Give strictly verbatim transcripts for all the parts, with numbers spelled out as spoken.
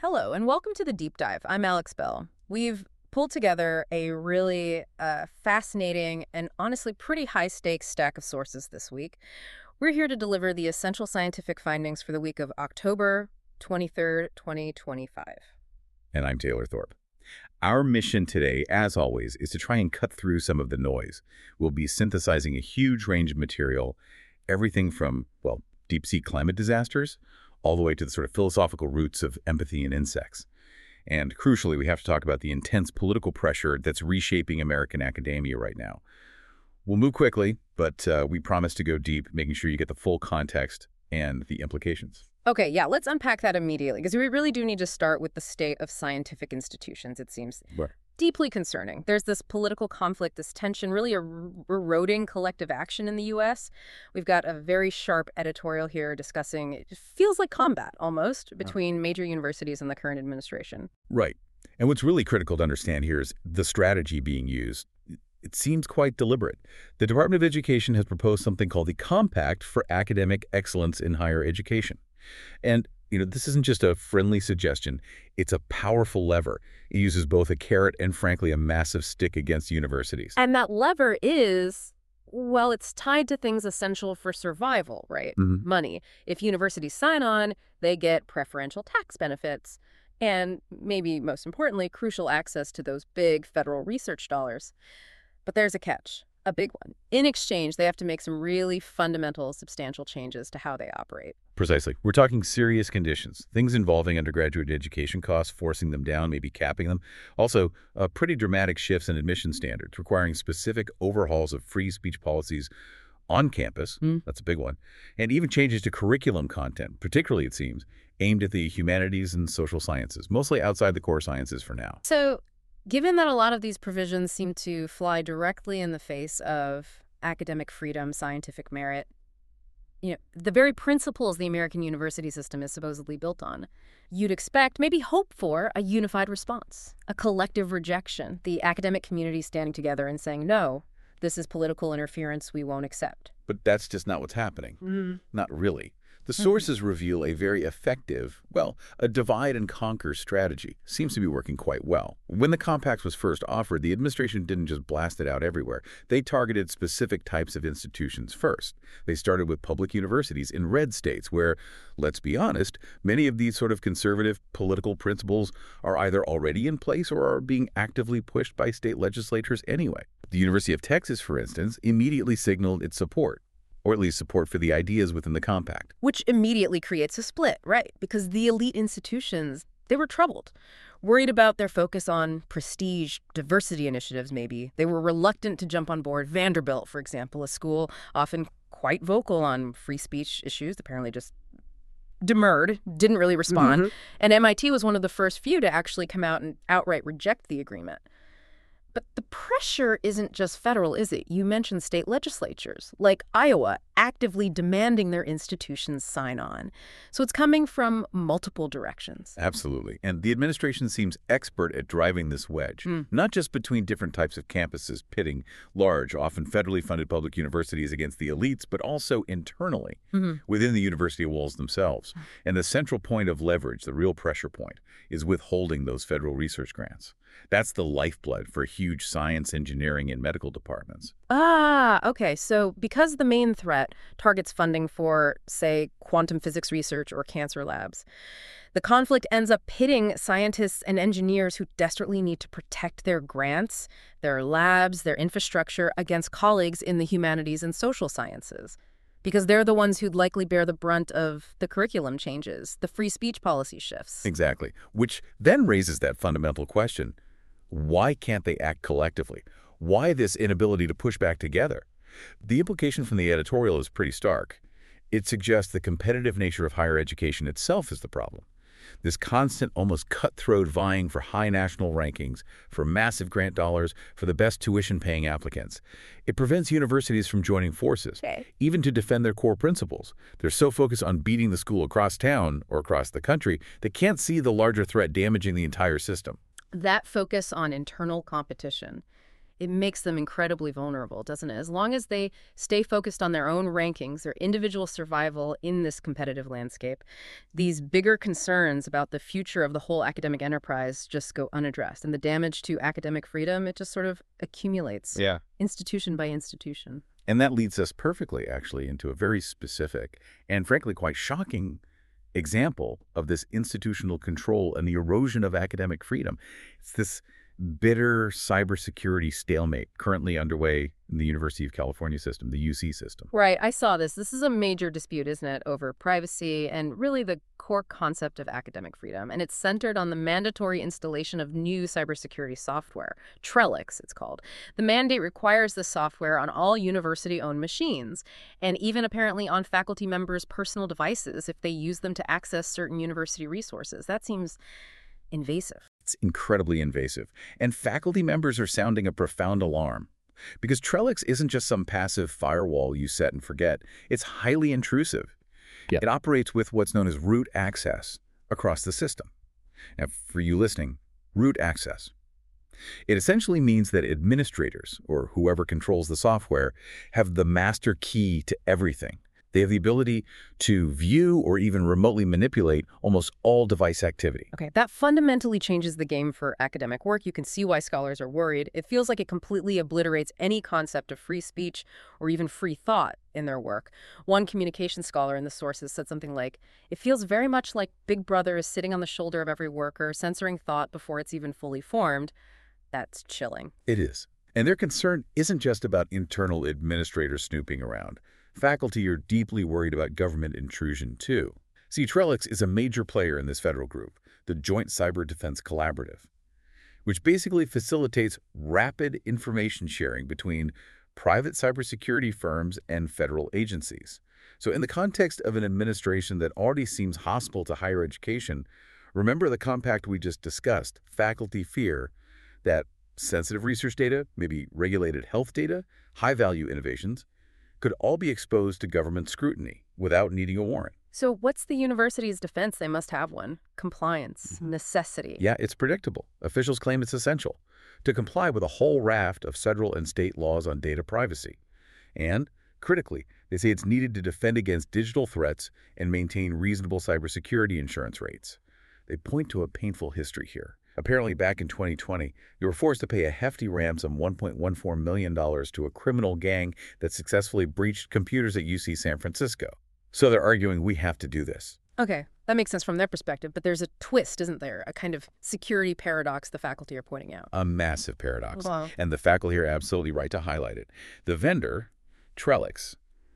Hello, and welcome to the Deep Dive. I'm Alex Bell. We've pulled together a really uh, fascinating and honestly pretty high-stakes stack of sources this week. We're here to deliver the essential scientific findings for the week of October twenty-third, twenty twenty-five. And I'm Taylor Thorpe. Our mission today, as always, is to try and cut through some of the noise. We'll be synthesizing a huge range of material, everything from, well, deep-sea climate disasters, all the way to the sort of philosophical roots of empathy in insects. And crucially, we have to talk about the intense political pressure that's reshaping American academia right now. We'll move quickly, but uh, we promise to go deep, making sure you get the full context and the implications. Okay, yeah, let's unpack that immediately, because we really do need to start with the state of scientific institutions, it seems. Right. Deeply concerning. There's this political conflict, this tension, really er eroding collective action in the U S. We've got a very sharp editorial here discussing, it feels like combat, almost, between major universities and the current administration. Right. And what's really critical to understand here is the strategy being used. It seems quite deliberate. The Department of Education has proposed something called the Compact for Academic Excellence in Higher Education. And, you know, this isn't just a friendly suggestion. It's a powerful lever. It uses both a carrot and, frankly, a massive stick against universities. And that lever is, well, it's tied to things essential for survival, right? Mm-hmm. Money. If universities sign on, they get preferential tax benefits and, maybe most importantly, crucial access to those big federal research dollars. But there's a catch. A big one. In exchange, they have to make some really fundamental, substantial changes to how they operate. Precisely. We're talking serious conditions, things involving undergraduate education costs, forcing them down, maybe capping them. Also, uh, pretty dramatic shifts in admission standards, requiring specific overhauls of free speech policies on campus. Mm. That's a big one. And even changes to curriculum content, particularly, it seems, aimed at the humanities and social sciences, mostly outside the core sciences for now. So, given that a lot of these provisions seem to fly directly in the face of academic freedom, scientific merit, you know, the very principles the American university system is supposedly built on, you'd expect, maybe hope for, a unified response, a collective rejection, the academic community standing together and saying, no, this is political interference we won't accept. But that's just not what's happening. Mm. Not really. The Mm-hmm. sources reveal a very effective, well, a divide and conquer strategy. Seems to be working quite well. When the compact was first offered, the administration didn't just blast it out everywhere. They targeted specific types of institutions first. They started with public universities in red states where, let's be honest, many of these sort of conservative political principles are either already in place or are being actively pushed by state legislatures anyway. The University of Texas, for instance, immediately signaled its support, or at least support for the ideas within the compact. Which immediately creates a split, right? Because the elite institutions, they were troubled, worried about their focus on prestige, diversity initiatives maybe. They were reluctant to jump on board. Vanderbilt, for example, a school often quite vocal on free speech issues, apparently just demurred, didn't really respond. Mm-hmm. And M I T was one of the first few to actually come out and outright reject the agreement. But the pressure isn't just federal, is it? You mentioned state legislatures, like Iowa, actively demanding their institutions sign on. So it's coming from multiple directions. Absolutely. And the administration seems expert at driving this wedge, mm. not just between different types of campuses, pitting large, often federally funded public universities against the elites, but also internally, mm-hmm. within the university walls themselves. And the central point of leverage, the real pressure point, is withholding those federal research grants. That's the lifeblood for huge science, engineering, and medical departments. Ah, okay. So because the main threat targets funding for, say, quantum physics research or cancer labs, the conflict ends up pitting scientists and engineers who desperately need to protect their grants, their labs, their infrastructure against colleagues in the humanities and social sciences. Because they're the ones who'd likely bear the brunt of the curriculum changes, the free speech policy shifts. Exactly. Which then raises that fundamental question. Why can't they act collectively? Why this inability to push back together? The implication from the editorial is pretty stark. It suggests the competitive nature of higher education itself is the problem. This constant, almost cutthroat vying for high national rankings, for massive grant dollars, for the best tuition-paying applicants. It prevents universities from joining forces, okay. even to defend their core principles. They're so focused on beating the school across town or across the country, they can't see the larger threat damaging the entire system. That focus on internal competition, It makes them incredibly vulnerable, doesn't it? As long as they stay focused on their own rankings, their individual survival in this competitive landscape, these bigger concerns about the future of the whole academic enterprise just go unaddressed. And the damage to academic freedom, it just sort of accumulates, Yeah. institution by institution. And that leads us perfectly, actually, into a very specific and frankly quite shocking example of this institutional control and the erosion of academic freedom. It's this bitter cybersecurity stalemate currently underway in the University of California system, the U C system. Right, I saw this. This is a major dispute, isn't it, over privacy and really the core concept of academic freedom. And it's centered on the mandatory installation of new cybersecurity software, Trellix, it's called. The mandate requires the software on all university-owned machines, and even apparently on faculty members' personal devices if they use them to access certain university resources. That seems invasive. It's incredibly invasive. And faculty members are sounding a profound alarm. Because Trellix isn't just some passive firewall you set and forget. It's highly intrusive. Yeah. It operates with what's known as root access across the system. Now, for you listening, root access. It essentially means that administrators, or whoever controls the software, have the master key to everything. They have the ability to view or even remotely manipulate almost all device activity. Okay, that fundamentally changes the game for academic work. You can see why scholars are worried. It feels like it completely obliterates any concept of free speech or even free thought in their work. One communication scholar in the sources said something like, "It feels very much like Big Brother is sitting on the shoulder of every worker, censoring thought before it's even fully formed." That's chilling. It is. And their concern isn't just about internal administrators snooping around. Faculty are deeply worried about government intrusion, too. See, Trellix is a major player in this federal group, the Joint Cyber Defense Collaborative, which basically facilitates rapid information sharing between private cybersecurity firms and federal agencies. So in the context of an administration that already seems hostile to higher education, remember the compact we just discussed. Faculty fear that sensitive research data, maybe regulated health data, high-value innovations, could all be exposed to government scrutiny without needing a warrant. So what's the university's defense? They must have one. Compliance, necessity. Yeah, it's predictable. Officials claim it's essential to comply with a whole raft of federal and state laws on data privacy. And, critically, they say it's needed to defend against digital threats and maintain reasonable cybersecurity insurance rates. They point to a painful history here. Apparently, back in twenty twenty, they were forced to pay a hefty ransom, one point one four million dollars, to a criminal gang that successfully breached computers at U C San Francisco. So they're arguing we have to do this. Okay, that makes sense from their perspective, but there's a twist, isn't there? A kind of security paradox the faculty are pointing out. A massive paradox. Wow. And the faculty are absolutely right to highlight it. The vendor, Trellix,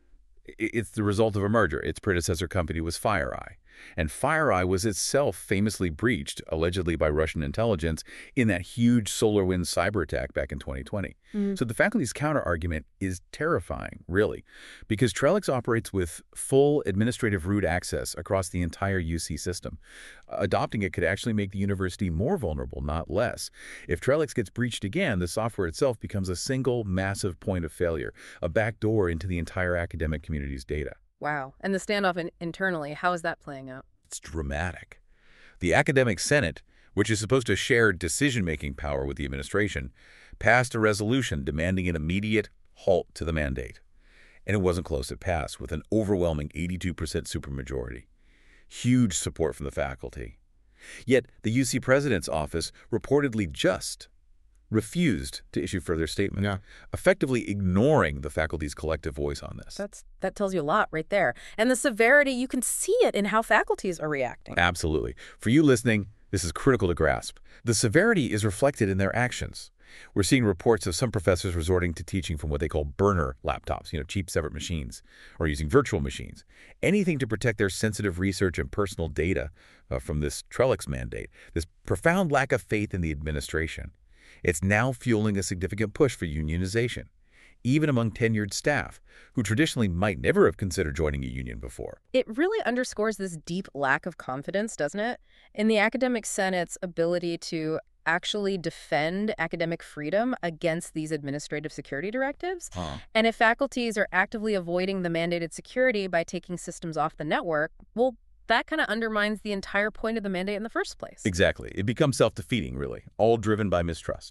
it's the result of a merger. Its predecessor company was FireEye. And FireEye was itself famously breached, allegedly by Russian intelligence, in that huge SolarWinds cyber attack back in twenty twenty. Mm. So the faculty's counter-argument is terrifying, really, because Trellix operates with full administrative root access across the entire U C system. Adopting it could actually make the university more vulnerable, not less. If Trellix gets breached again, the software itself becomes a single massive point of failure, a backdoor into the entire academic community's data. Wow. And the standoff in internally, how is that playing out? It's dramatic. The Academic Senate, which is supposed to share decision-making power with the administration, passed a resolution demanding an immediate halt to the mandate. And it wasn't close. It passed with an overwhelming eighty-two percent supermajority. Huge support from the faculty. Yet the U C president's office reportedly just refused to issue further statement, yeah. effectively ignoring the faculty's collective voice on this. That's that tells you a lot right there. And the severity, you can see it in how faculties are reacting. Absolutely. For you listening, this is critical to grasp. The severity is reflected in their actions. We're seeing reports of some professors resorting to teaching from what they call burner laptops, you know, cheap separate machines, or using virtual machines. Anything to protect their sensitive research and personal data uh, from this Trellix mandate. This profound lack of faith in the administration. It's now fueling a significant push for unionization, even among tenured staff, who traditionally might never have considered joining a union before. It really underscores this deep lack of confidence, doesn't it, in the academic senate's ability to actually defend academic freedom against these administrative security directives. Huh. And if faculties are actively avoiding the mandated security by taking systems off the network, well, that kind of undermines the entire point of the mandate in the first place. Exactly. It becomes self-defeating, really, all driven by mistrust.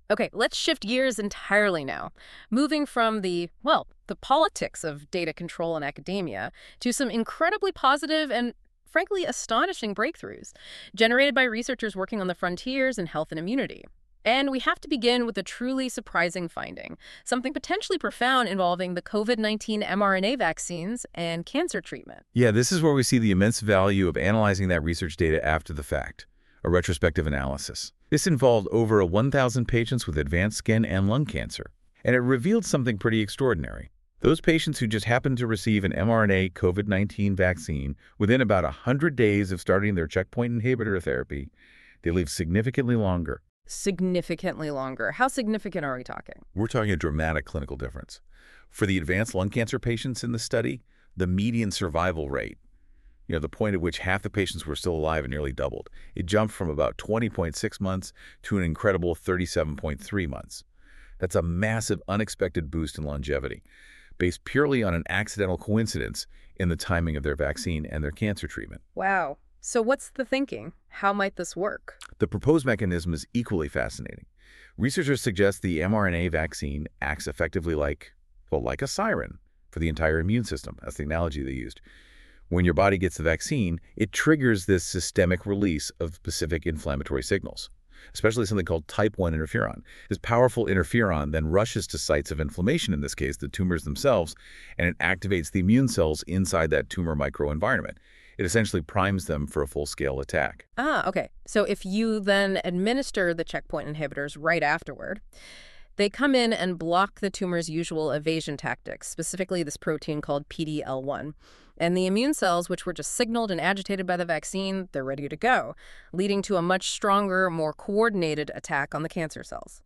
Okay, let's shift gears entirely now, moving from the, well, the politics of data control in academia to some incredibly positive and frankly astonishing breakthroughs generated by researchers working on the frontiers in health and immunity. And we have to begin with a truly surprising finding, something potentially profound involving the COVID nineteen mRNA vaccines and cancer treatment. Yeah, this is where we see the immense value of analyzing that research data after the fact, a retrospective analysis. This involved over one thousand patients with advanced skin and lung cancer, and it revealed something pretty extraordinary. Those patients who just happened to receive an mRNA COVID nineteen vaccine within about one hundred days of starting their checkpoint inhibitor therapy, they lived significantly longer. Significantly longer. How significant are we talking? We're talking a dramatic clinical difference. For the advanced lung cancer patients in the study, the median survival rate, you know, the point at which half the patients were still alive, and nearly doubled. It jumped from about twenty point six months to an incredible thirty-seven point three months. That's a massive, unexpected boost in longevity, based purely on an accidental coincidence in the timing of their vaccine and their cancer treatment. Wow. So what's the thinking? How might this work? The proposed mechanism is equally fascinating. Researchers suggest the mRNA vaccine acts effectively like, well, like a siren for the entire immune system. That's the analogy they used. When your body gets the vaccine, it triggers this systemic release of specific inflammatory signals, especially something called type one interferon. This powerful interferon then rushes to sites of inflammation, in this case, the tumors themselves, and it activates the immune cells inside that tumor microenvironment. It essentially primes them for a full-scale attack. Ah, okay. So if you then administer the checkpoint inhibitors right afterward, they come in and block the tumor's usual evasion tactics, specifically this protein called P D L one. And the immune cells, which were just signaled and agitated by the vaccine, they're ready to go, leading to a much stronger, more coordinated attack on the cancer cells.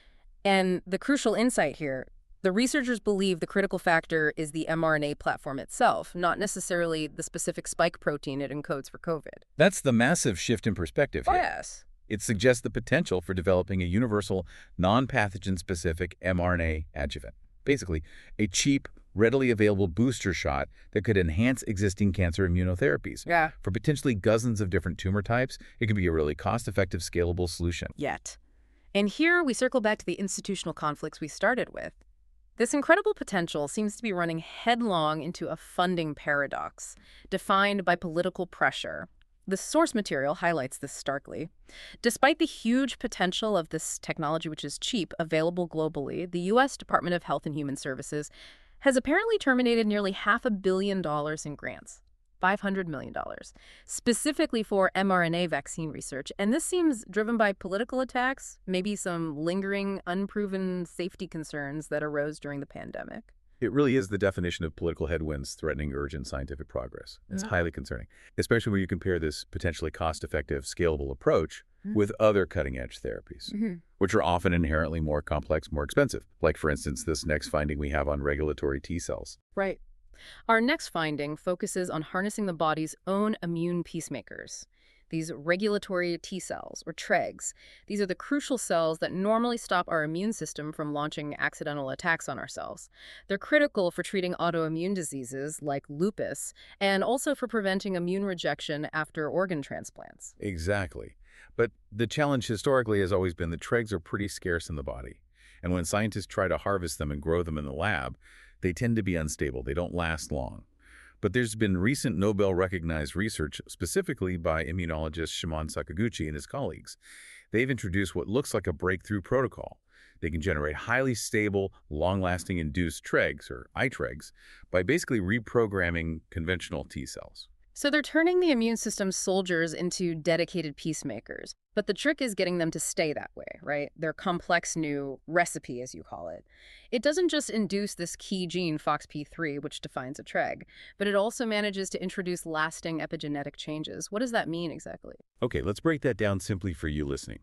And the crucial insight here, the researchers believe the critical factor is the mRNA platform itself, not necessarily the specific spike protein it encodes for COVID. That's the massive shift in perspective Oh, here. yes. It suggests the potential for developing a universal, non-pathogen-specific mRNA adjuvant. Basically, a cheap, readily available booster shot that could enhance existing cancer immunotherapies. Yeah. For potentially dozens of different tumor types, it could be a really cost-effective, scalable solution. Yet. And here we circle back to the institutional conflicts we started with. This incredible potential seems to be running headlong into a funding paradox, defined by political pressure. The source material highlights this starkly. Despite the huge potential of this technology, which is cheap, available globally, the U S Department of Health and Human Services has apparently terminated nearly half a billion dollars in grants, five hundred million dollars, specifically for mRNA vaccine research. And this seems driven by political attacks, maybe some lingering, unproven safety concerns that arose during the pandemic. It really is the definition of political headwinds threatening urgent scientific progress. It's Yeah. highly concerning, especially when you compare this potentially cost-effective, scalable approach Mhm. with other cutting-edge therapies, Mm-hmm. which are often inherently more complex, more expensive. Like, for instance, this next finding we have on regulatory T cells. Right. Our next finding focuses on harnessing the body's own immune peacemakers, these regulatory T cells, or TREGs. These are the crucial cells that normally stop our immune system from launching accidental attacks on ourselves. They're critical for treating autoimmune diseases like lupus, and also for preventing immune rejection after organ transplants. Exactly. But the challenge historically has always been that TREGs are pretty scarce in the body. And when scientists try to harvest them and grow them in the lab, they tend to be unstable. They don't last long. But there's been recent Nobel-recognized research, specifically by immunologist Shimon Sakaguchi and his colleagues. They've introduced what looks like a breakthrough protocol. They can generate highly stable, long-lasting induced TREGs, or I TREGs, by basically reprogramming conventional T cells. So they're turning the immune system's soldiers into dedicated peacemakers. But the trick is getting them to stay that way, right? Their complex new recipe, as you call it. It doesn't just induce this key gene, F O X P three, which defines a TREG, but it also manages to introduce lasting epigenetic changes. What does that mean exactly? Okay, let's break that down simply for you listening.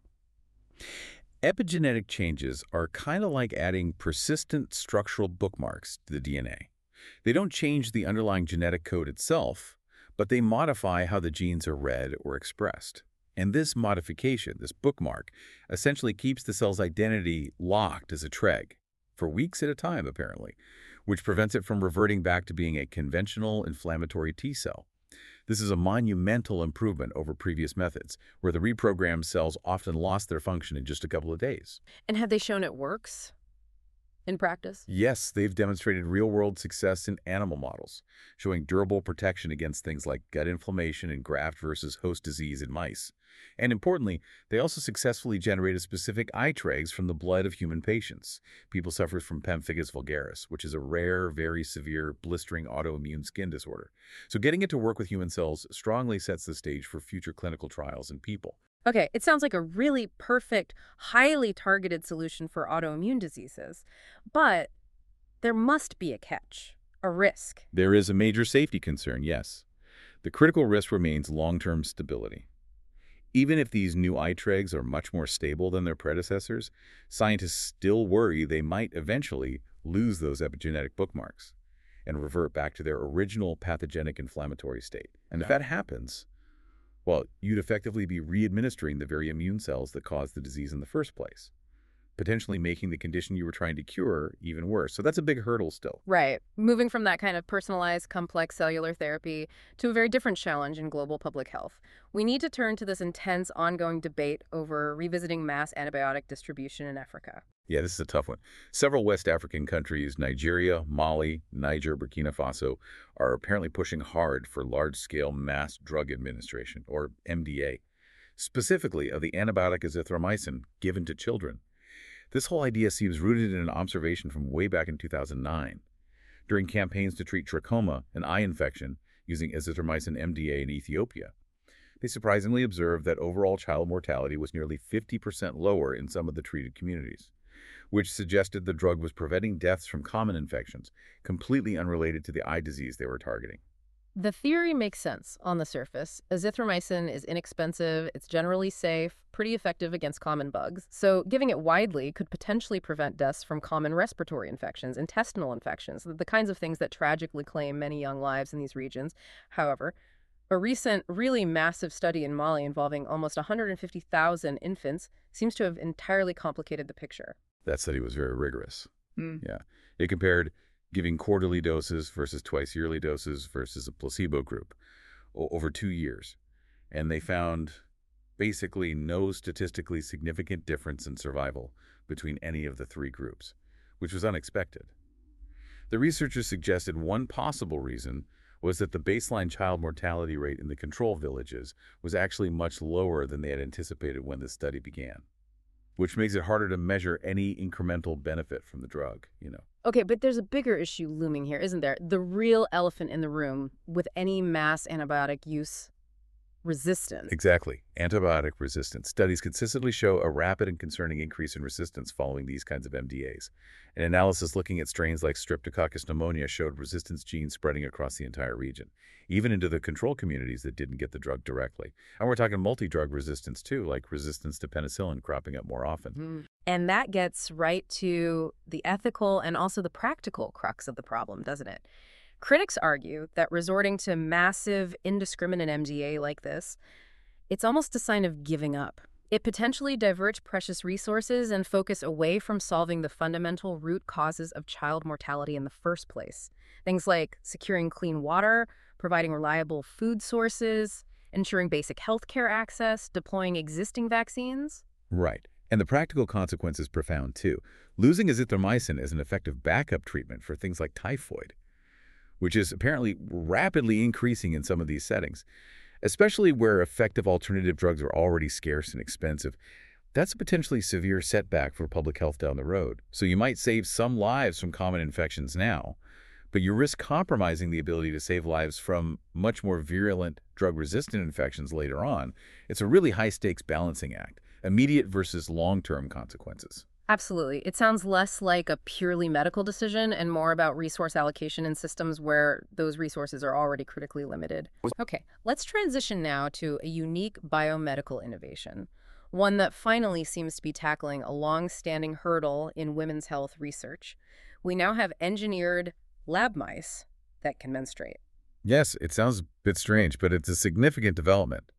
Epigenetic changes are kind of like adding persistent structural bookmarks to the D N A. They don't change the underlying genetic code itself, but they modify how the genes are read or expressed. And this modification, this bookmark, essentially keeps the cell's identity locked as a TREG, for weeks at a time, apparently, which prevents it from reverting back to being a conventional inflammatory T cell. This is a monumental improvement over previous methods, where the reprogrammed cells often lost their function in just a couple of days. And have they shown it works in practice? Yes, they've demonstrated real-world success in animal models, showing durable protection against things like gut inflammation and graft versus host disease in mice. And importantly, they also successfully generated specific eye trags from the blood of human patients. People suffer from pemphigus vulgaris, which is a rare, very severe, blistering autoimmune skin disorder. So getting it to work with human cells strongly sets the stage for future clinical trials in people. Okay, it sounds like a really perfect, highly targeted solution for autoimmune diseases. But there must be a catch, a risk. There is a major safety concern, yes. The critical risk remains long-term stability. Even if these new eye trags are much more stable than their predecessors, scientists still worry they might eventually lose those epigenetic bookmarks and revert back to their original pathogenic inflammatory state. And if that happens, well, you'd effectively be re-administering the very immune cells that caused the disease in the first place, potentially making the condition you were trying to cure even worse. So that's a big hurdle still. Right. Moving from that kind of personalized, complex cellular therapy to a very different challenge in global public health. We need to turn to this intense, ongoing debate over revisiting mass antibiotic distribution in Africa. Yeah, this is a tough one. Several West African countries, Nigeria, Mali, Niger, Burkina Faso, are apparently pushing hard for large-scale mass drug administration, or M D A, specifically of the antibiotic azithromycin given to children. This whole idea seems rooted in an observation from way back in two thousand nine. During campaigns to treat trachoma, an eye infection, using azithromycin M D A in Ethiopia, they surprisingly observed that overall child mortality was nearly fifty percent lower in some of the treated communities, which suggested the drug was preventing deaths from common infections, completely unrelated to the eye disease they were targeting. The theory makes sense on the surface. Azithromycin is inexpensive, it's generally safe, pretty effective against common bugs. So giving it widely could potentially prevent deaths from common respiratory infections, intestinal infections, the kinds of things that tragically claim many young lives in these regions. However, a recent, really massive study in Mali involving almost one hundred fifty thousand infants seems to have entirely complicated the picture. That study was very rigorous. Mm. Yeah. It compared giving quarterly doses versus twice-yearly doses versus a placebo group over two years. And they found basically no statistically significant difference in survival between any of the three groups, which was unexpected. The researchers suggested one possible reason was that the baseline child mortality rate in the control villages was actually much lower than they had anticipated when the study began, which makes it harder to measure any incremental benefit from the drug, you know. Okay, but there's a bigger issue looming here, isn't there? The real elephant in the room with any mass antibiotic use: resistance. Exactly. Antibiotic resistance. Studies consistently show a rapid and concerning increase in resistance following these kinds of M D As. An analysis looking at strains like Streptococcus pneumonia showed resistance genes spreading across the entire region, even into the control communities that didn't get the drug directly. And we're talking multi-drug resistance too, like resistance to penicillin cropping up more often. Mm. And that gets right to the ethical and also the practical crux of the problem, doesn't it? Critics argue that resorting to massive, indiscriminate M D A like this, it's almost a sign of giving up. It potentially diverts precious resources and focus away from solving the fundamental root causes of child mortality in the first place. Things like securing clean water, providing reliable food sources, ensuring basic healthcare access, deploying existing vaccines. Right. And the practical consequence is profound, too. Losing azithromycin as an effective backup treatment for things like typhoid, which is apparently rapidly increasing in some of these settings, especially where effective alternative drugs are already scarce and expensive. That's a potentially severe setback for public health down the road. So you might save some lives from common infections now, but you risk compromising the ability to save lives from much more virulent drug-resistant infections later on. It's a really high-stakes balancing act, immediate versus long-term consequences. Absolutely. It sounds less like a purely medical decision and more about resource allocation in systems where those resources are already critically limited. Okay, let's transition now to a unique biomedical innovation, one that finally seems to be tackling a long-standing hurdle in women's health research. We now have engineered lab mice that can menstruate. Yes, it sounds a bit strange, but it's a significant development.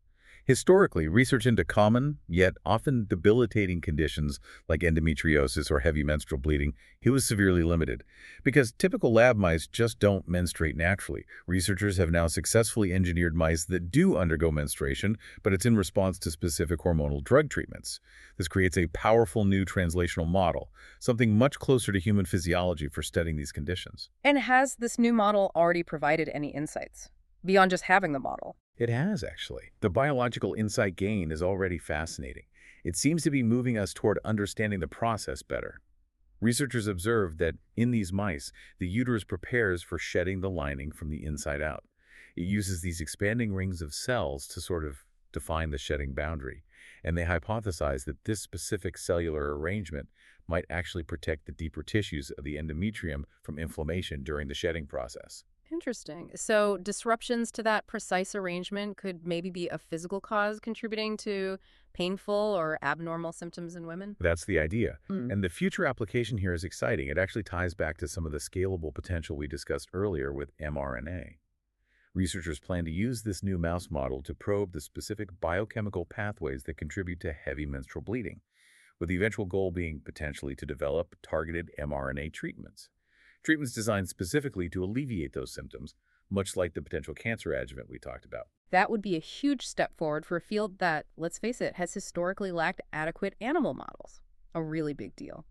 Historically, research into common, yet often debilitating conditions like endometriosis or heavy menstrual bleeding, it was severely limited. Because typical lab mice just don't menstruate naturally. Researchers have now successfully engineered mice that do undergo menstruation, but it's in response to specific hormonal drug treatments. This creates a powerful new translational model, something much closer to human physiology for studying these conditions. And has this new model already provided any insights beyond just having the model? It has, actually. The biological insight gain is already fascinating. It seems to be moving us toward understanding the process better. Researchers observed that in these mice, the uterus prepares for shedding the lining from the inside out. It uses these expanding rings of cells to sort of define the shedding boundary, and they hypothesized that this specific cellular arrangement might actually protect the deeper tissues of the endometrium from inflammation during the shedding process. Interesting. So disruptions to that precise arrangement could maybe be a physical cause contributing to painful or abnormal symptoms in women? That's the idea. Mm. And the future application here is exciting. It actually ties back to some of the scalable potential we discussed earlier with mRNA. Researchers plan to use this new mouse model to probe the specific biochemical pathways that contribute to heavy menstrual bleeding, with the eventual goal being potentially to develop targeted mRNA treatments. Treatments designed specifically to alleviate those symptoms, much like the potential cancer adjuvant we talked about. That would be a huge step forward for a field that, let's face it, has historically lacked adequate animal models. A really big deal.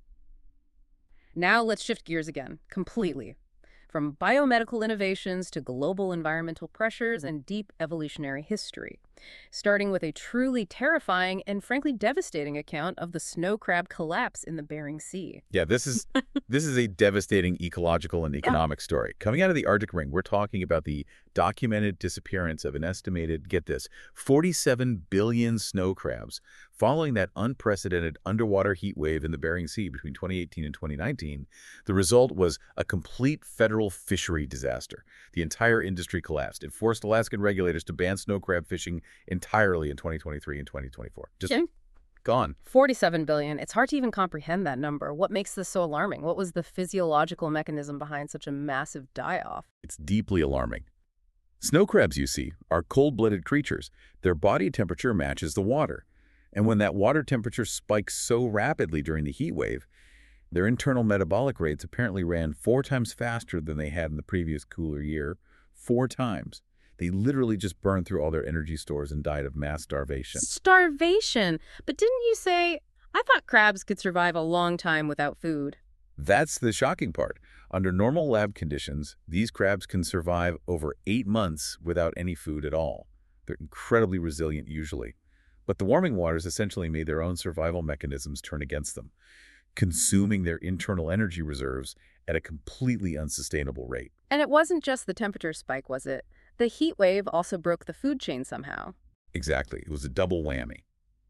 Now let's shift gears again, completely. From biomedical innovations to global environmental pressures and deep evolutionary history, starting with a truly terrifying and frankly devastating account of the snow crab collapse in the Bering Sea. Yeah, this is this is a devastating ecological and economic story. Coming out of the Arctic Ring, we're talking about the documented disappearance of an estimated, get this, forty-seven billion snow crabs following that unprecedented underwater heat wave in the Bering Sea between twenty eighteen and twenty nineteen. The result was a complete federal fishery disaster. The entire industry collapsed. It forced Alaskan regulators to ban snow crab fishing entirely in twenty twenty-three and twenty twenty-four. Just Okay. gone. forty-seven billion. It's hard to even comprehend that number. What makes this so alarming? What was the physiological mechanism behind such a massive die-off? It's deeply alarming. Snow crabs, you see, are cold-blooded creatures. Their body temperature matches the water. And when that water temperature spikes so rapidly during the heat wave, their internal metabolic rates apparently ran four times faster than they had in the previous cooler year. Four times. They literally just burned through all their energy stores and died of mass starvation. Starvation. But didn't you say, I thought crabs could survive a long time without food? That's the shocking part. Under normal lab conditions, these crabs can survive over eight months without any food at all. They're incredibly resilient usually. But the warming waters essentially made their own survival mechanisms turn against them, consuming their internal energy reserves at a completely unsustainable rate. And it wasn't just the temperature spike, was it? The heat wave also broke the food chain somehow. Exactly. It was a double whammy.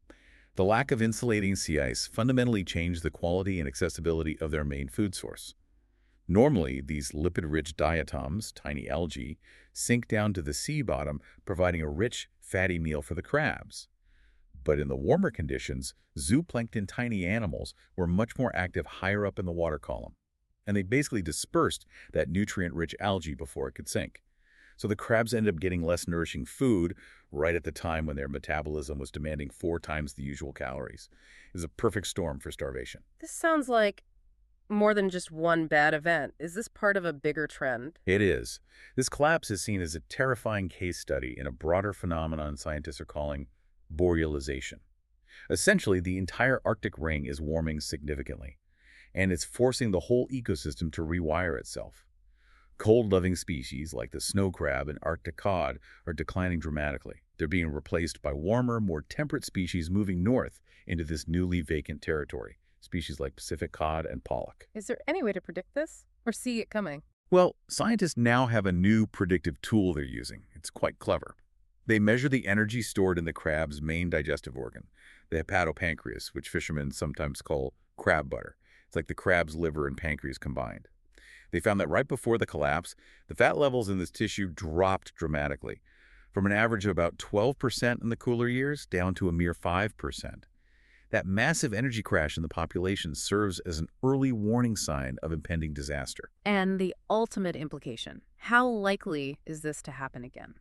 The lack of insulating sea ice fundamentally changed the quality and accessibility of their main food source. Normally, these lipid-rich diatoms, tiny algae, sink down to the sea bottom, providing a rich, fatty meal for the crabs. But in the warmer conditions, zooplankton tiny animals were much more active higher up in the water column, and they basically dispersed that nutrient-rich algae before it could sink. So the crabs ended up getting less nourishing food right at the time when their metabolism was demanding four times the usual calories. It was a perfect storm for starvation. This sounds like more than just one bad event. Is this part of a bigger trend? It is. This collapse is seen as a terrifying case study in a broader phenomenon scientists are calling borealization. Essentially, the entire Arctic Ring is warming significantly, and it's forcing the whole ecosystem to rewire itself. Cold-loving species like the snow crab and Arctic cod are declining dramatically. They're being replaced by warmer, more temperate species moving north into this newly vacant territory, species like Pacific cod and pollock. Is there any way to predict this or see it coming? Well, scientists now have a new predictive tool they're using. It's quite clever. They measure the energy stored in the crab's main digestive organ, the hepatopancreas, which fishermen sometimes call crab butter. It's like the crab's liver and pancreas combined. They found that right before the collapse, the fat levels in this tissue dropped dramatically, from an average of about twelve percent in the cooler years down to a mere five percent. That massive energy crash in the population serves as an early warning sign of impending disaster. And the ultimate implication, how likely is this to happen again?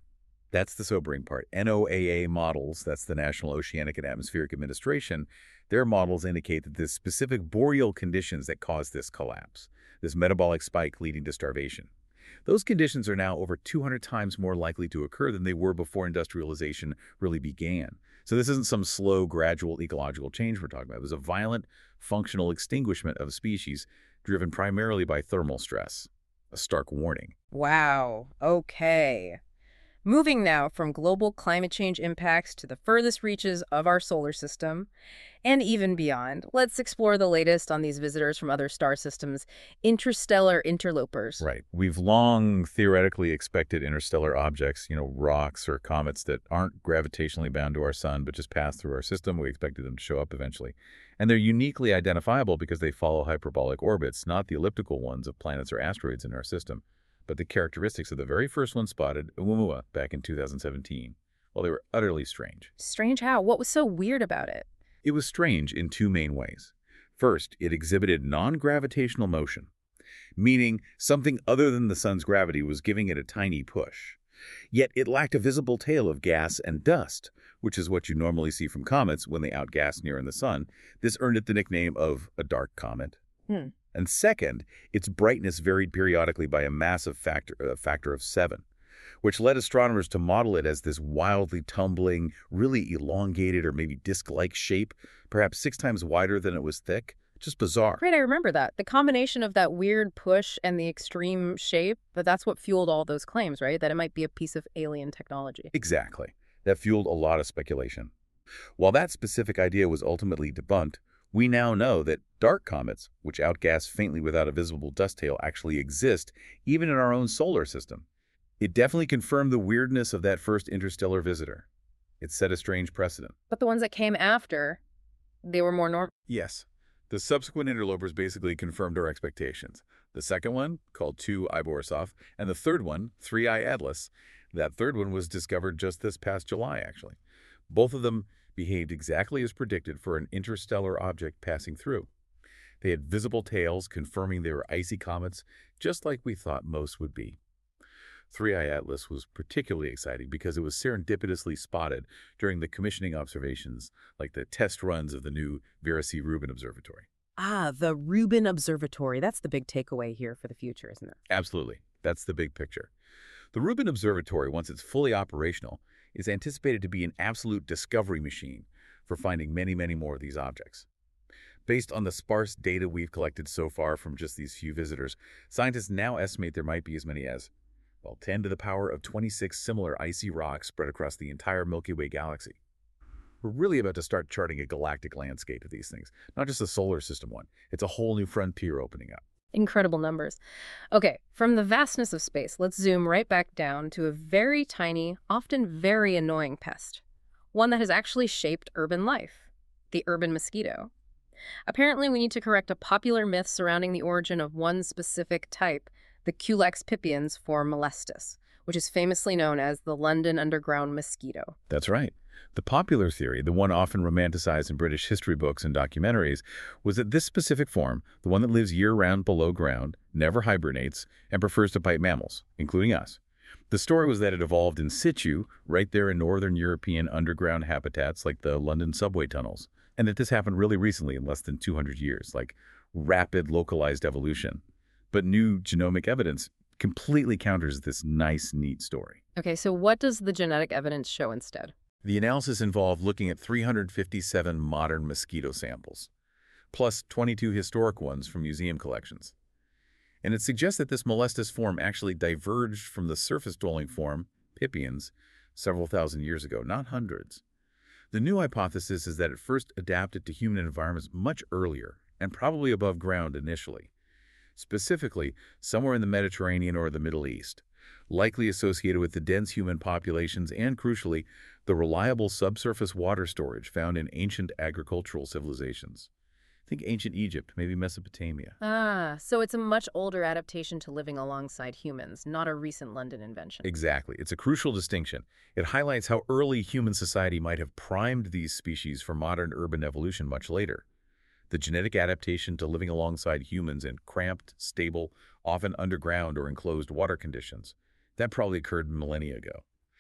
That's the sobering part. NOAA models, that's the National Oceanic and Atmospheric Administration, their models indicate that there's specific boreal conditions that cause this collapse, this metabolic spike leading to starvation. Those conditions are now over two hundred times more likely to occur than they were before industrialization really began. So this isn't some slow, gradual ecological change we're talking about. It was a violent, functional extinguishment of a species driven primarily by thermal stress. A stark warning. Wow. Okay. Moving now from global climate change impacts to the furthest reaches of our solar system, and even beyond, let's explore the latest on these visitors from other star systems, interstellar interlopers. Right. We've long theoretically expected interstellar objects, you know, rocks or comets that aren't gravitationally bound to our sun but just pass through our system. We expected them to show up eventually. And they're uniquely identifiable because they follow hyperbolic orbits, not the elliptical ones of planets or asteroids in our system, but the characteristics of the very first one spotted, Oumuamua, back in two thousand seventeen. Well, they were utterly strange. Strange how? What was so weird about it? It was strange in two main ways. First, it exhibited non-gravitational motion, meaning something other than the sun's gravity was giving it a tiny push. Yet it lacked a visible tail of gas and dust, which is what you normally see from comets when they outgas near in the sun. This earned it the nickname of a dark comet. Hmm. And second, its brightness varied periodically by a massive factor, a factor of seven, which led astronomers to model it as this wildly tumbling, really elongated or maybe disc-like shape, perhaps six times wider than it was thick. Just bizarre. Great, I remember that. The combination of that weird push and the extreme shape, but that's what fueled all those claims, right? That it might be a piece of alien technology. Exactly. That fueled a lot of speculation. While that specific idea was ultimately debunked, we now know that dark comets, which outgas faintly without a visible dust tail, actually exist even in our own solar system. It definitely confirmed the weirdness of that first interstellar visitor. It set a strange precedent. But the ones that came after, they were more normal. Yes. The subsequent interlopers basically confirmed our expectations. The second one, called two I Borisov, and the third one, three I Atlas. That third one was discovered just this past July, actually. Both of them behaved exactly as predicted for an interstellar object passing through. They had visible tails, confirming they were icy comets, just like we thought most would be. three I Atlas was particularly exciting because it was serendipitously spotted during the commissioning observations, like the test runs of the new Vera C. Rubin Observatory. Ah, the Rubin Observatory. That's the big takeaway here for the future, isn't it? Absolutely. That's the big picture. The Rubin Observatory, once it's fully operational, is anticipated to be an absolute discovery machine for finding many, many more of these objects. Based on the sparse data we've collected so far from just these few visitors, scientists now estimate there might be as many as, well, ten to the power of twenty-six similar icy rocks spread across the entire Milky Way galaxy. We're really about to start charting a galactic landscape of these things, not just a solar system one. It's a whole new frontier opening up. Incredible numbers. Okay, from the vastness of space, let's zoom right back down to a very tiny, often very annoying pest. One that has actually shaped urban life. The urban mosquito. Apparently, we need to correct a popular myth surrounding the origin of one specific type, the Culex pipiens form molestus, which is famously known as the London Underground mosquito. That's right. The popular theory, the one often romanticized in British history books and documentaries, was that this specific form, the one that lives year-round below ground, never hibernates, and prefers to bite mammals, including us. The story was that it evolved in situ, right there in northern European underground habitats like the London subway tunnels, and that this happened really recently in less than two hundred years, like rapid localized evolution. But new genomic evidence completely counters this nice, neat story. Okay, so what does the genetic evidence show instead? The analysis involved looking at three hundred fifty-seven modern mosquito samples, plus twenty-two historic ones from museum collections. And it suggests that this molestus form actually diverged from the surface-dwelling form, pipiens, several thousand years ago, not hundreds. The new hypothesis is that it first adapted to human environments much earlier, and probably above ground initially. Specifically, somewhere in the Mediterranean or the Middle East, likely associated with the dense human populations and, crucially, the reliable subsurface water storage found in ancient agricultural civilizations. Think ancient Egypt, maybe Mesopotamia. Ah, so it's a much older adaptation to living alongside humans, not a recent London invention. Exactly. It's a crucial distinction. It highlights how early human society might have primed these species for modern urban evolution much later. The genetic adaptation to living alongside humans in cramped, stable, often underground or enclosed water conditions. That probably occurred millennia ago.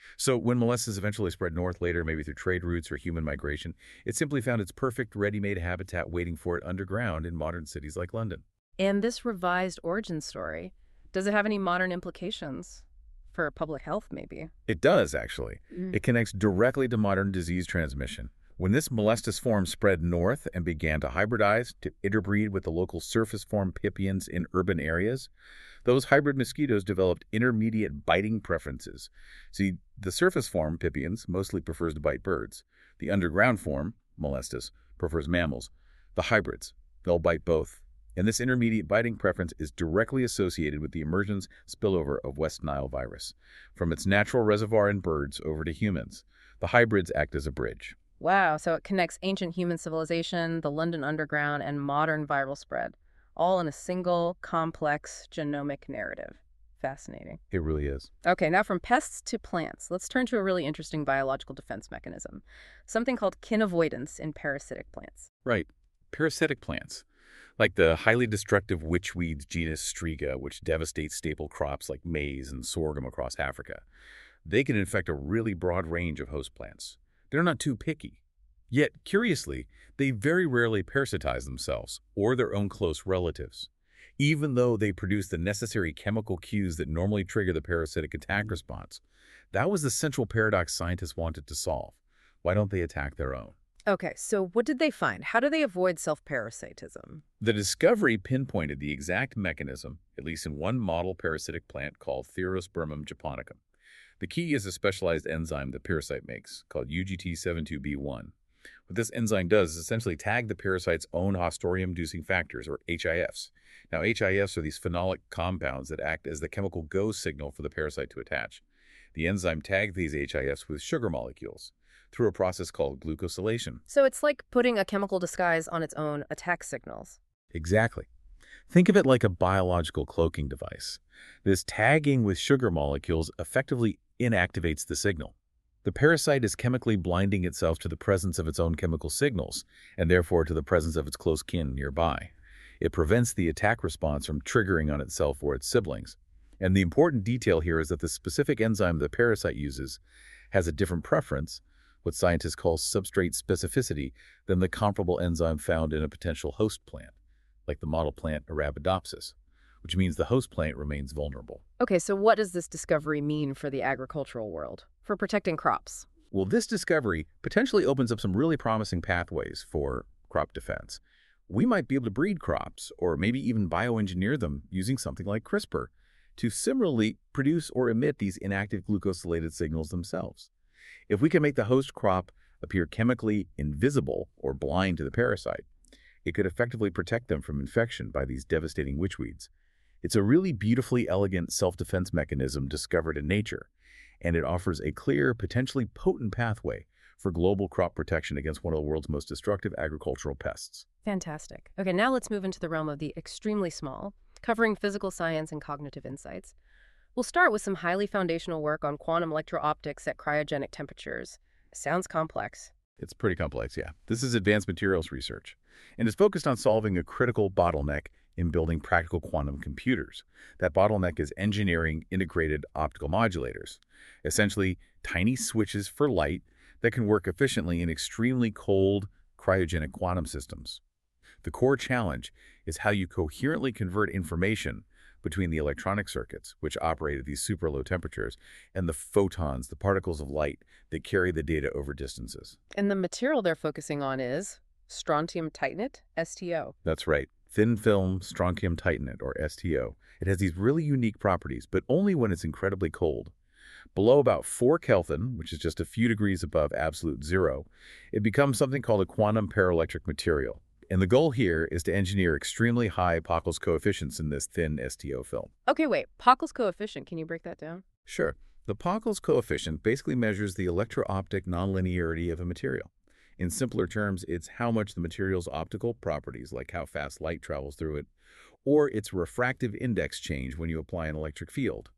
So when molluscus eventually spread north later, maybe through trade routes or human migration, it simply found its perfect ready-made habitat waiting for it underground in modern cities like London. And this revised origin story, does it have any modern implications for public health, maybe? It does, actually. Mm. It connects directly to modern disease transmission. When this molluscus form spread north and began to hybridize, to interbreed with the local surface form pipiens in urban areas, those hybrid mosquitoes developed intermediate biting preferences. See, the surface form, pipiens, mostly prefers to bite birds. The underground form, molluscus, prefers mammals. The hybrids, they'll bite both. And this intermediate biting preference is directly associated with the emergence spillover of West Nile virus, from its natural reservoir in birds over to humans. The hybrids act as a bridge. Wow, so it connects ancient human civilization, the London Underground, and modern viral spread, all in a single, complex genomic narrative. Fascinating. It really is. Okay, now from pests to plants, let's turn to a really interesting biological defense mechanism, something called kin avoidance in parasitic plants. Right. Parasitic plants, like the highly destructive witchweed genus Striga, which devastates staple crops like maize and sorghum across Africa. They can infect a really broad range of host plants. They're not too picky. Yet, curiously, they very rarely parasitize themselves or their own close relatives, even though they produce the necessary chemical cues that normally trigger the parasitic attack response. That was the central paradox scientists wanted to solve. Why don't they attack their own? Okay, so what did they find? How do they avoid self-parasitism? The discovery pinpointed the exact mechanism, at least in one model parasitic plant called Therospermum japonicum. The key is a specialized enzyme the parasite makes, called U G T seventy-two B one. What this enzyme does is essentially tag the parasite's own Haustorium-inducing factors, or H I Fs. Now, H I Fs are these phenolic compounds that act as the chemical go signal for the parasite to attach. The enzyme tags these H I Fs with sugar molecules through a process called glucosylation. So it's like putting a chemical disguise on its own attack signals. Exactly. Think of it like a biological cloaking device. This tagging with sugar molecules effectively inactivates the signal. The parasite is chemically blinding itself to the presence of its own chemical signals, and therefore to the presence of its close kin nearby. It prevents the attack response from triggering on itself or its siblings. And the important detail here is that the specific enzyme the parasite uses has a different preference, what scientists call substrate specificity, than the comparable enzyme found in a potential host plant, like the model plant Arabidopsis, which means the host plant remains vulnerable. Okay, so what does this discovery mean for the agricultural world, for protecting crops? Well, this discovery potentially opens up some really promising pathways for crop defense. We might be able to breed crops, or maybe even bioengineer them using something like CRISPR, to similarly produce or emit these inactive glucosylated signals themselves. If we can make the host crop appear chemically invisible or blind to the parasite, it could effectively protect them from infection by these devastating witchweeds. It's a really beautifully elegant self-defense mechanism discovered in nature, and it offers a clear, potentially potent pathway for global crop protection against one of the world's most destructive agricultural pests. Fantastic. Okay, now let's move into the realm of the extremely small, covering physical science and cognitive insights. We'll start with some highly foundational work on quantum electro-optics at cryogenic temperatures. Sounds complex. It's pretty complex, yeah. This is advanced materials research, and it's focused on solving a critical bottleneck in building practical quantum computers. That bottleneck is engineering integrated optical modulators, essentially tiny switches for light that can work efficiently in extremely cold cryogenic quantum systems. The core challenge is how you coherently convert information between the electronic circuits, which operate at these super low temperatures, and the photons, the particles of light that carry the data over distances. And the material they're focusing on is strontium titanate, S T O. That's right. Thin film strontium titanate, or S T O. It has these really unique properties, but only when it's incredibly cold. Below about four Kelvin, which is just a few degrees above absolute zero, it becomes something called a quantum paraelectric material. And the goal here is to engineer extremely high Pockels coefficients in this thin S T O film. Okay, wait. Pockels coefficient, can you break that down? Sure. The Pockels coefficient basically measures the electro-optic nonlinearity of a material. In simpler terms, it's how much the material's optical properties, like how fast light travels through it, or its refractive index change when you apply an electric field.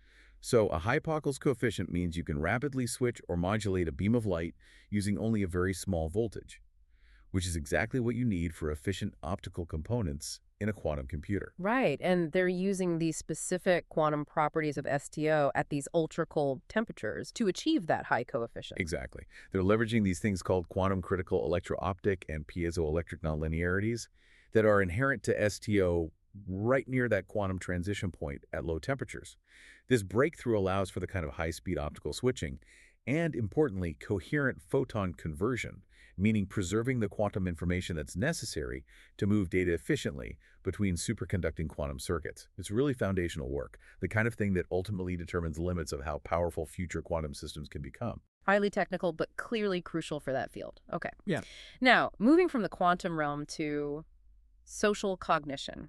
So a high Pockels coefficient means you can rapidly switch or modulate a beam of light using only a very small voltage. which is exactly what you need for efficient optical components in a quantum computer. Right, and they're using these specific quantum properties of S T O at these ultra-cold temperatures to achieve that high coefficient. Exactly. They're leveraging these things called quantum critical electro-optic and piezoelectric nonlinearities that are inherent to S T O right near that quantum transition point at low temperatures. This breakthrough allows for the kind of high-speed optical switching and, importantly, coherent photon conversion, meaning preserving the quantum information that's necessary to move data efficiently between superconducting quantum circuits. It's really foundational work, the kind of thing that ultimately determines limits of how powerful future quantum systems can become. Highly technical, but clearly crucial for that field. Okay. Yeah. Now, moving from the quantum realm to social cognition.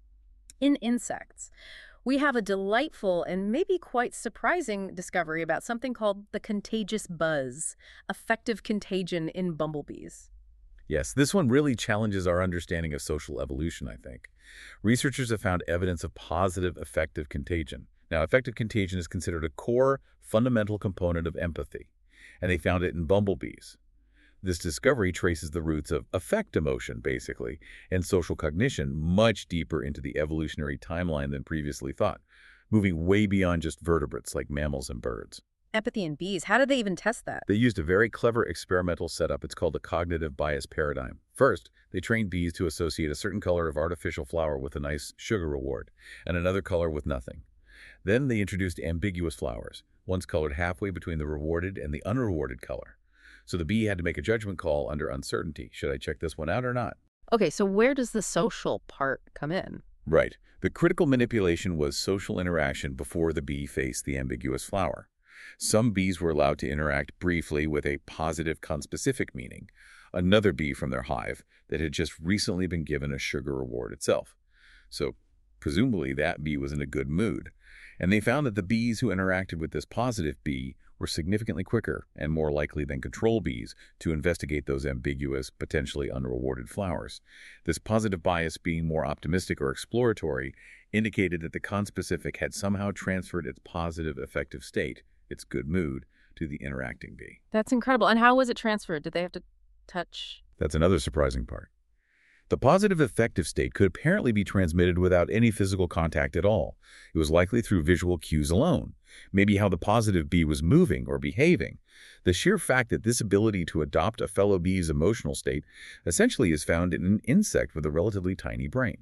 In insects, we have a delightful and maybe quite surprising discovery about something called the contagious buzz, affective contagion in bumblebees. Yes, this one really challenges our understanding of social evolution, I think. Researchers have found evidence of positive affective contagion. Now, affective contagion is considered a core, fundamental component of empathy, and they found it in bumblebees. This discovery traces the roots of affect emotion, basically, and social cognition much deeper into the evolutionary timeline than previously thought, moving way beyond just vertebrates like mammals and birds. Empathy in bees, how did they even test that? They used a very clever experimental setup. It's called the cognitive bias paradigm. First, they trained bees to associate a certain color of artificial flower with a nice sugar reward, and another color with nothing. Then they introduced ambiguous flowers, ones colored halfway between the rewarded and the unrewarded color. So the bee had to make a judgment call under uncertainty. Should I check this one out or not? Okay, so where does the social part come in? Right. The critical manipulation was social interaction before the bee faced the ambiguous flower. Some bees were allowed to interact briefly with a positive conspecific meaning, another bee from their hive that had just recently been given a sugar reward itself. So presumably that bee was in a good mood. And they found that the bees who interacted with this positive bee were significantly quicker and more likely than control bees to investigate those ambiguous, potentially unrewarded flowers. This positive bias, being more optimistic or exploratory, indicated that the conspecific had somehow transferred its positive affective state, its good mood, to the interacting bee. That's incredible. And how was it transferred? Did they have to touch? That's another surprising part. The positive affective state could apparently be transmitted without any physical contact at all. It was likely through visual cues alone, maybe how the positive bee was moving or behaving. The sheer fact that this ability to adopt a fellow bee's emotional state essentially is found in an insect with a relatively tiny brain.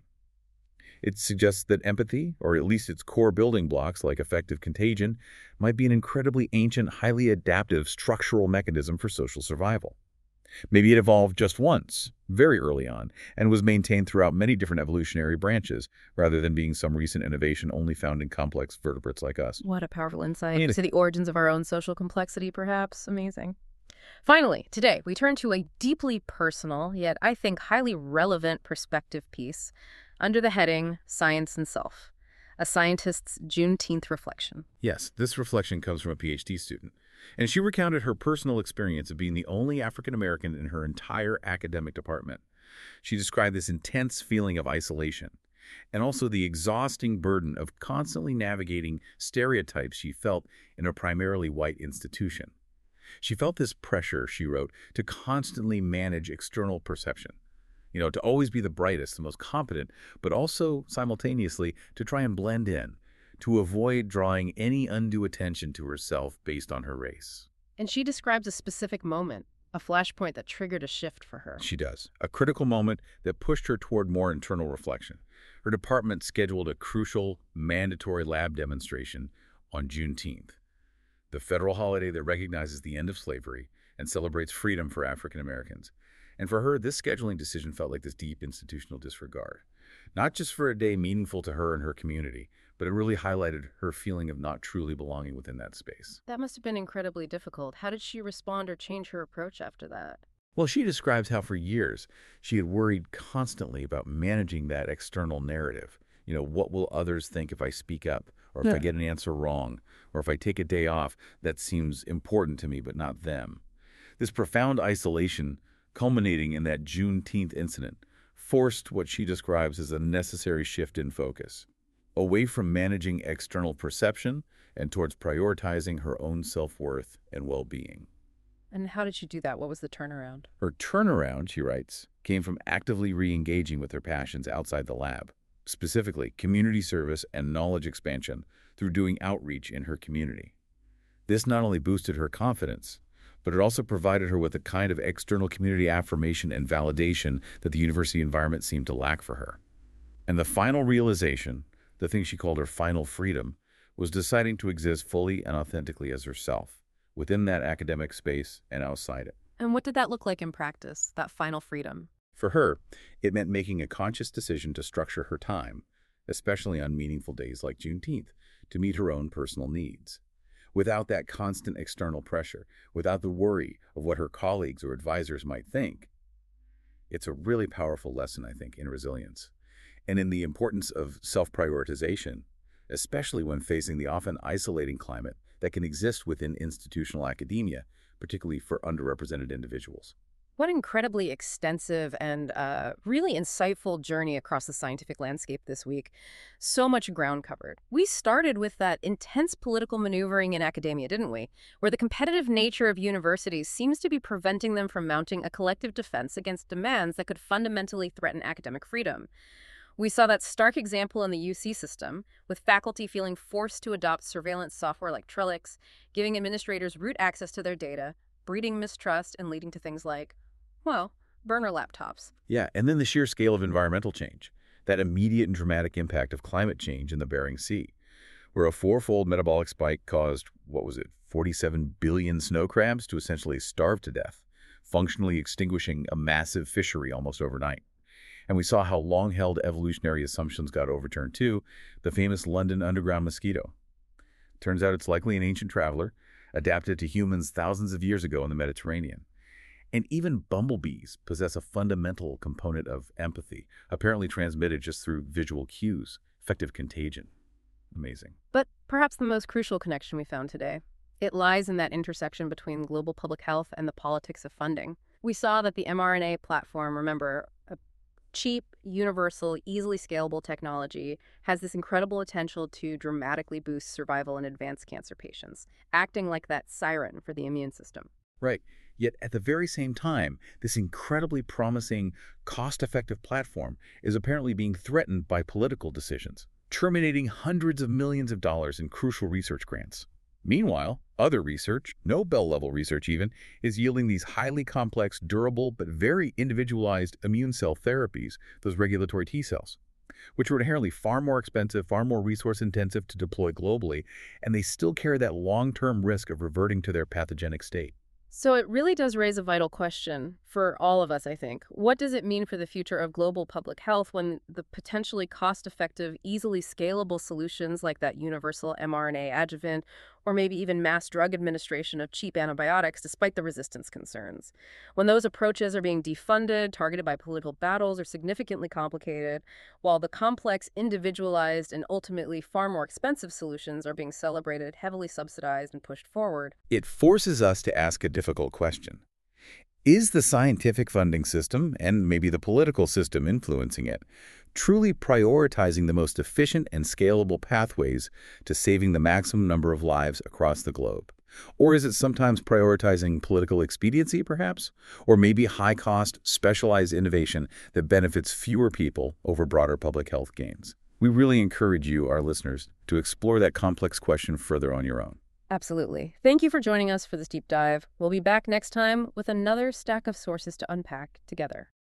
It suggests that empathy, or at least its core building blocks like affective contagion, might be an incredibly ancient, highly adaptive structural mechanism for social survival. Maybe it evolved just once, very early on, and was maintained throughout many different evolutionary branches, rather than being some recent innovation only found in complex vertebrates like us. What a powerful insight And- to the origins of our own social complexity, perhaps. Amazing. Finally, today, we turn to a deeply personal, yet I think highly relevant perspective piece under the heading Science and Self, a scientist's Juneteenth reflection. Yes, this reflection comes from a PhD student, and she recounted her personal experience of being the only African American in her entire academic department. She described this intense feeling of isolation, and also the exhausting burden of constantly navigating stereotypes she felt in a primarily white institution. She felt this pressure, she wrote, to constantly manage external perception. You know, to always be the brightest, the most competent, but also simultaneously to try and blend in, to avoid drawing any undue attention to herself based on her race. And she describes a specific moment, a flashpoint that triggered a shift for her. She does. A critical moment that pushed her toward more internal reflection. Her department scheduled a crucial, mandatory lab demonstration on Juneteenth, the federal holiday that recognizes the end of slavery and celebrates freedom for African Americans. And for her, this scheduling decision felt like this deep institutional disregard. Not just for a day meaningful to her and her community, but it really highlighted her feeling of not truly belonging within that space. That must have been incredibly difficult. How did she respond or change her approach after that? Well, she describes how for years she had worried constantly about managing that external narrative. You know, what will others think if I speak up, or if Yeah. I get an answer wrong, or if I take a day off that seems important to me but not them. This profound isolation, culminating in that Juneteenth incident, forced what she describes as a necessary shift in focus, away from managing external perception and towards prioritizing her own self-worth and well-being. And how did she do that? What was the turnaround? Her turnaround, she writes, came from actively re-engaging with her passions outside the lab, specifically community service and knowledge expansion through doing outreach in her community. This not only boosted her confidence, but it also provided her with a kind of external community affirmation and validation that the university environment seemed to lack for her. And the final realization, the thing she called her final freedom, was deciding to exist fully and authentically as herself, within that academic space and outside it. And what did that look like in practice, that final freedom? For her, it meant making a conscious decision to structure her time, especially on meaningful days like Juneteenth, to meet her own personal needs. Without that constant external pressure, without the worry of what her colleagues or advisors might think. It's a really powerful lesson, I think, in resilience, and in the importance of self-prioritization, especially when facing the often isolating climate that can exist within institutional academia, particularly for underrepresented individuals. What an incredibly extensive and uh, really insightful journey across the scientific landscape this week. So much ground covered. We started with that intense political maneuvering in academia, didn't we? Where the competitive nature of universities seems to be preventing them from mounting a collective defense against demands that could fundamentally threaten academic freedom. We saw that stark example in the U C system, with faculty feeling forced to adopt surveillance software like Trellix, giving administrators root access to their data, breeding mistrust and leading to things like, well, burner laptops. Yeah, and then the sheer scale of environmental change, that immediate and dramatic impact of climate change in the Bering Sea, where a fourfold metabolic spike caused, what was it, forty-seven billion snow crabs to essentially starve to death, functionally extinguishing a massive fishery almost overnight. And we saw how long-held evolutionary assumptions got overturned too, the famous London Underground mosquito. Turns out it's likely an ancient traveler, adapted to humans thousands of years ago in the Mediterranean. And even bumblebees possess a fundamental component of empathy, apparently transmitted just through visual cues, effective contagion. Amazing. But perhaps the most crucial connection we found today. It lies in that intersection between global public health and the politics of funding. We saw that the mRNA platform, remember, a cheap, universal, easily scalable technology, has this incredible potential to dramatically boost survival in advanced cancer patients, acting like that siren for the immune system. Right. Yet at the very same time, this incredibly promising, cost-effective platform is apparently being threatened by political decisions, terminating hundreds of millions of dollars in crucial research grants. Meanwhile, other research, Nobel-level research even, is yielding these highly complex, durable, but very individualized immune cell therapies, those regulatory T cells, which are inherently far more expensive, far more resource-intensive to deploy globally, and they still carry that long-term risk of reverting to their pathogenic state. So it really does raise a vital question for all of us, I think. What does it mean for the future of global public health when the potentially cost-effective, easily scalable solutions like that universal mRNA adjuvant, or maybe even mass drug administration of cheap antibiotics despite the resistance concerns? When those approaches are being defunded, targeted by political battles, or significantly complicated, while the complex, individualized, and ultimately far more expensive solutions are being celebrated, heavily subsidized, and pushed forward. It forces us to ask a difficult question. Is the scientific funding system, and maybe the political system influencing it, truly prioritizing the most efficient and scalable pathways to saving the maximum number of lives across the globe? Or is it sometimes prioritizing political expediency, perhaps? Or maybe high-cost, specialized innovation that benefits fewer people over broader public health gains? We really encourage you, our listeners, to explore that complex question further on your own. Absolutely. Thank you for joining us for this deep dive. We'll be back next time with another stack of sources to unpack together.